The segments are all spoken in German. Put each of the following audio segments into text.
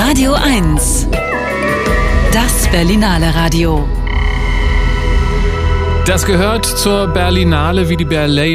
Radio 1. Das Berlinale Radio. Das gehört zur Berlinale wie die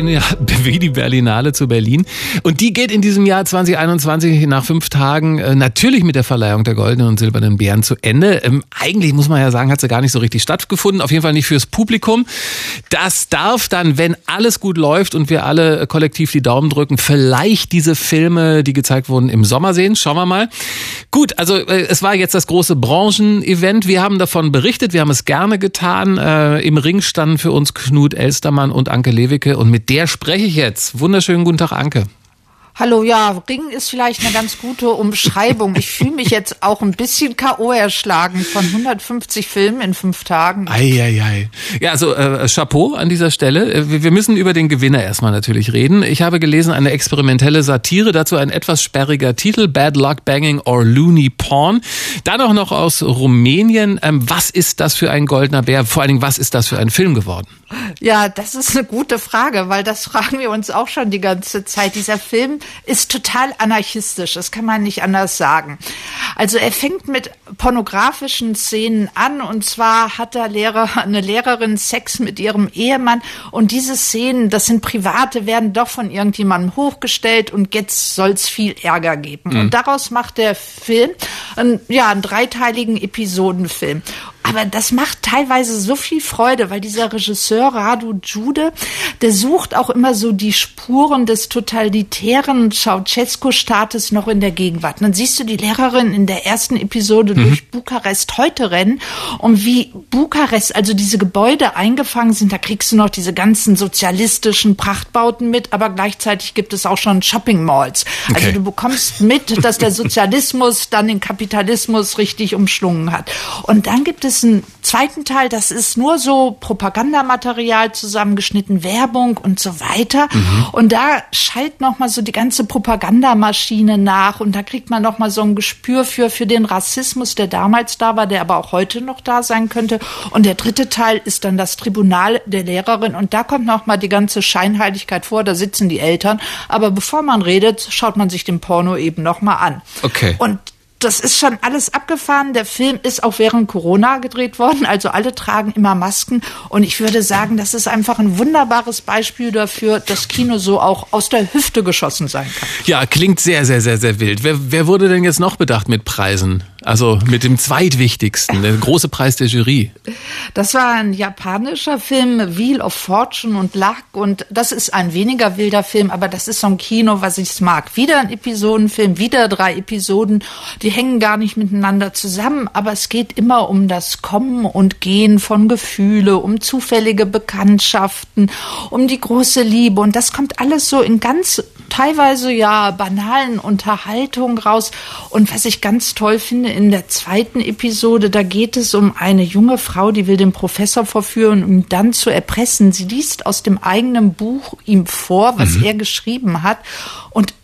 Berlinale zu Berlin. Und die geht in diesem Jahr 2021 nach 5 Tagen natürlich mit der Verleihung der Goldenen und Silbernen Bären zu Ende. Eigentlich muss man ja sagen, hat sie gar nicht so richtig stattgefunden. Auf jeden Fall nicht fürs Publikum. Das darf dann, wenn alles gut läuft und wir alle kollektiv die Daumen drücken, vielleicht diese Filme, die gezeigt wurden, im Sommer sehen. Schauen wir mal. Gut, also es war jetzt das große Branchenevent. Wir haben davon berichtet. Wir haben es gerne getan. Im Ring standen für uns Knut Elstermann und Anke Lewicke und mit der spreche ich jetzt. Wunderschönen guten Tag, Anke. Hallo, ja, Ring ist vielleicht eine ganz gute Umschreibung. Ich fühle mich jetzt auch ein bisschen K.O. erschlagen von 150 Filmen in 5 Tagen. Ei. Ja, also Chapeau an dieser Stelle. Wir müssen über den Gewinner erstmal natürlich reden. Ich habe gelesen, eine experimentelle Satire, dazu ein etwas sperriger Titel, Bad Luck Banging or Loony Porn. Dann auch noch aus Rumänien. Was ist das für ein goldener Bär? Vor allen Dingen, was ist das für ein Film geworden? Ja, das ist eine gute Frage, weil das fragen wir uns auch schon die ganze Zeit. Dieser Film ist total anarchistisch, das kann man nicht anders sagen. Also er fängt mit pornografischen Szenen an und zwar hat eine Lehrerin Sex mit ihrem Ehemann und diese Szenen, das sind private, werden doch von irgendjemandem hochgestellt und jetzt soll es viel Ärger geben. Und daraus macht der Film einen 3-teiligen Episodenfilm. Aber das macht teilweise so viel Freude, weil dieser Regisseur Radu Jude, der sucht auch immer so die Spuren des totalitären Ceausescu-Staates noch in der Gegenwart. Und dann siehst du die Lehrerin in der ersten Episode durch Bukarest heute rennen und wie Bukarest, also diese Gebäude eingefangen sind, da kriegst du noch diese ganzen sozialistischen Prachtbauten mit, aber gleichzeitig gibt es auch schon Shopping-Malls. Okay. Also du bekommst mit, dass der Sozialismus dann den Kapitalismus richtig umschlungen hat. Und dann gibt es einen zweiten Teil, das ist nur so Propagandamaterial zusammengeschnitten, Werbung und so weiter. Und da schallt noch mal so die ganze Propagandamaschine nach und da kriegt man noch mal so ein Gespür für den Rassismus, der damals da war, der aber auch heute noch da sein könnte. Und der dritte Teil ist dann das Tribunal der Lehrerin und da kommt noch mal die ganze Scheinheiligkeit vor, da sitzen die Eltern. Aber bevor man redet, schaut man sich den Porno eben noch mal an. Okay. Und das ist schon alles abgefahren. Der Film ist auch während Corona gedreht worden. Also alle tragen immer Masken. Und ich würde sagen, das ist einfach ein wunderbares Beispiel dafür, dass Kino so auch aus der Hüfte geschossen sein kann. Ja, klingt sehr, sehr, sehr, sehr wild. Wer wurde denn jetzt noch bedacht mit Preisen? Also mit dem zweitwichtigsten, der große Preis der Jury. Das war ein japanischer Film, Wheel of Fortune und Luck. Und das ist ein weniger wilder Film, aber das ist so ein Kino, was ich mag. Wieder ein Episodenfilm, wieder 3 Episoden. Die hängen gar nicht miteinander zusammen, aber es geht immer um das Kommen und Gehen von Gefühle, um zufällige Bekanntschaften, um die große Liebe. Und das kommt alles so in ganz teilweise banalen Unterhaltung raus. Und was ich ganz toll finde, in der zweiten Episode, da geht es um eine junge Frau, die will den Professor verführen, um ihn dann zu erpressen. Sie liest aus dem eigenen Buch ihm vor, was er geschrieben hat. Und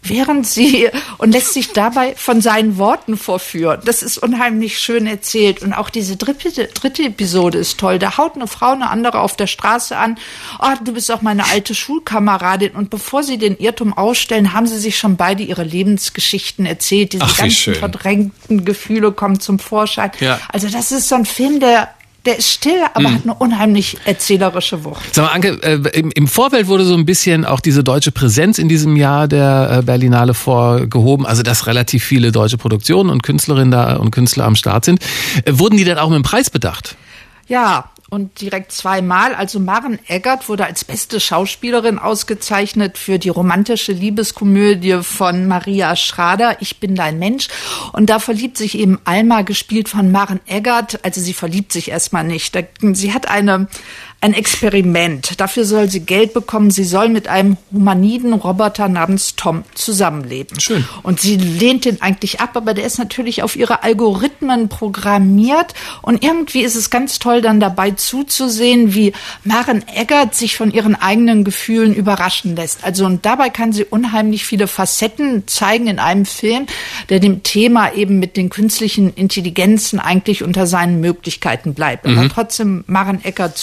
lässt sich dabei von seinen Worten vorführen. Das ist unheimlich schön erzählt. Und auch diese dritte Episode ist toll. Da haut eine Frau eine andere auf der Straße an. Oh, du bist auch meine alte Schulkameradin. Und bevor sie den Irrtum ausstellen, haben sie sich schon beide ihre Lebensgeschichten erzählt. Diese ganzen verdrängten Gefühle kommen zum Vorschein. Ja. Also das ist so ein Film, der ist still, aber hat eine unheimlich erzählerische Wucht. Sag mal, Anke, im Vorfeld wurde so ein bisschen auch diese deutsche Präsenz in diesem Jahr der Berlinale vorgehoben, also dass relativ viele deutsche Produktionen und Künstlerinnen da und Künstler am Start sind. Wurden die denn auch mit dem Preis bedacht? Ja, und direkt 2-mal. Also Maren Eggert wurde als beste Schauspielerin ausgezeichnet für die romantische Liebeskomödie von Maria Schrader, Ich bin dein Mensch. Und da verliebt sich eben Alma, gespielt von Maren Eggert. Also sie verliebt sich erstmal nicht. Sie hat ein Experiment. Dafür soll sie Geld bekommen. Sie soll mit einem humanoiden Roboter namens Tom zusammenleben. Schön. Und sie lehnt den eigentlich ab, aber der ist natürlich auf ihre Algorithmen programmiert. Und irgendwie ist es ganz toll, dann dabei zuzusehen, wie Maren Eggert sich von ihren eigenen Gefühlen überraschen lässt. Also und dabei kann sie unheimlich viele Facetten zeigen in einem Film, der dem Thema eben mit den künstlichen Intelligenzen eigentlich unter seinen Möglichkeiten bleibt. Aber trotzdem Maren Eggert super. Und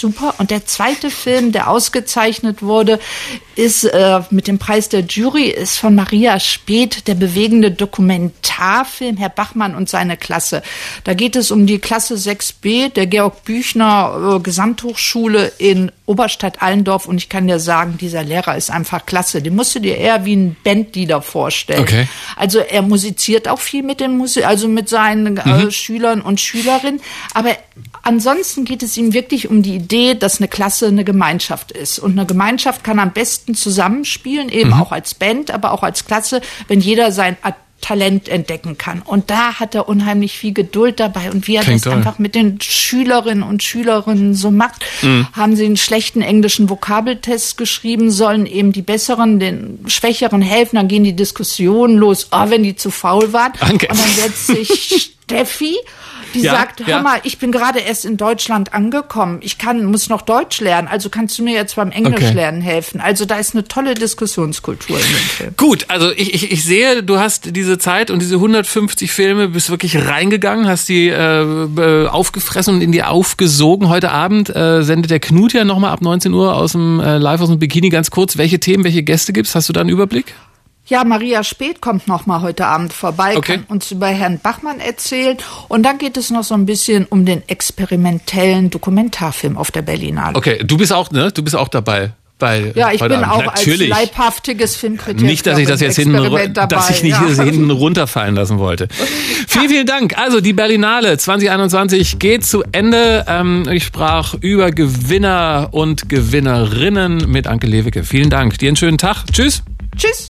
Und der zweite Film, der ausgezeichnet wurde, ist mit dem Preis der Jury, ist von Maria Speth, der bewegende Dokumentarfilm Herr Bachmann und seine Klasse. Da geht es um die Klasse 6b der Georg-Büchner Gesamthochschule in Oberstadt-Allendorf. Und ich kann dir sagen, dieser Lehrer ist einfach klasse. Den musst du dir eher wie ein Bandleader vorstellen. Okay. Also er musiziert auch viel mit dem mit seinen Schülern und Schülerinnen. Aber ansonsten geht es ihm wirklich um die Idee, dass eine Klasse eine Gemeinschaft ist. Und eine Gemeinschaft kann am besten zusammenspielen, eben auch als Band, aber auch als Klasse, wenn jeder sein Talent entdecken kann. Und da hat er unheimlich viel Geduld dabei. Und wie er das einfach mit den Schülerinnen und Schülerinnen so macht, haben sie einen schlechten englischen Vokabeltest geschrieben, sollen eben die Besseren den Schwächeren helfen. Dann gehen die Diskussionen los, wenn die zu faul waren. Danke. Und dann setzt sich Steffi, die sagt, hör mal, ich bin gerade erst in Deutschland angekommen. Muss noch Deutsch lernen. Also kannst du mir jetzt beim Englischlernen helfen. Also da ist eine tolle Diskussionskultur in dem Film. Gut, also ich sehe, du hast diese Zeit und diese 150 Filme, bist wirklich reingegangen, hast die aufgefressen und in dir aufgesogen. Heute Abend sendet der Knut ja nochmal ab 19 Uhr live aus dem Bikini. Ganz kurz, welche Themen, welche Gäste gibt's? Hast du da einen Überblick? Ja, Maria Speth kommt noch mal heute Abend vorbei, kann uns über Herrn Bachmann erzählen. Und dann geht es noch so ein bisschen um den experimentellen Dokumentarfilm auf der Berlinale. Okay, du bist auch dabei. Ja, ich bin auch natürlich als leibhaftiges Filmkritiker. Nicht, dass ich das jetzt hinten runterfallen lassen wollte. Vielen Dank. Also die Berlinale 2021 geht zu Ende. Ich sprach über Gewinner und Gewinnerinnen mit Anke Lewicke. Vielen Dank. Dir einen schönen Tag. Tschüss. Tschüss.